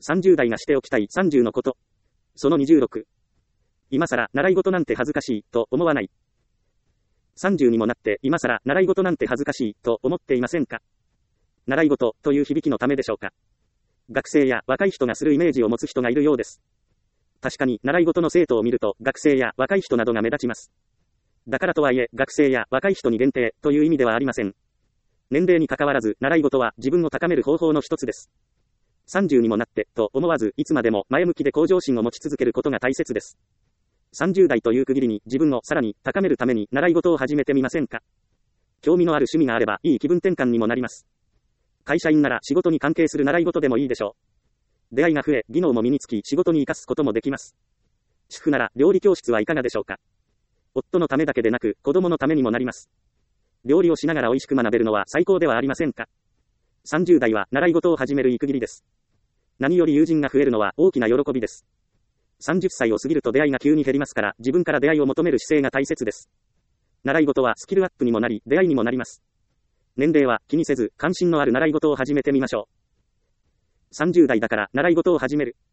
30代がしておきたい30のこと。その26。今更習い事なんて恥ずかしいと思わない。30にもなって今更習い事なんて恥ずかしいと思っていませんか？習い事という響きのためでしょうか。学生や若い人がするイメージを持つ人がいるようです。確かに習い事の生徒を見ると学生や若い人などが目立ちます。だからとはいえ学生や若い人に限定という意味ではありません。年齢に関わらず習い事は自分を高める方法の一つです。30にもなってと思わずいつまでも前向きで向上心を持ち続けることが大切です。30代という区切りに自分をさらに高めるために習い事を始めてみませんか？興味のある趣味があればいい気分転換にもなります。会社員なら仕事に関係する習い事でもいいでしょう。出会いが増え、技能も身につき仕事に活かすこともできます。主婦なら料理教室はいかがでしょうか。夫のためだけでなく子供のためにもなります。料理をしながら美味しく学べるのは最高ではありませんか。30代は習い事を始めるいい区切りです。何より友人が増えるのは大きな喜びです。30歳を過ぎると出会いが急に減りますから自分から出会いを求める姿勢が大切です。習い事はスキルアップにもなり出会いにもなります。年齢は気にせず関心のある習い事を始めてみましょう。30代だから習い事を始める。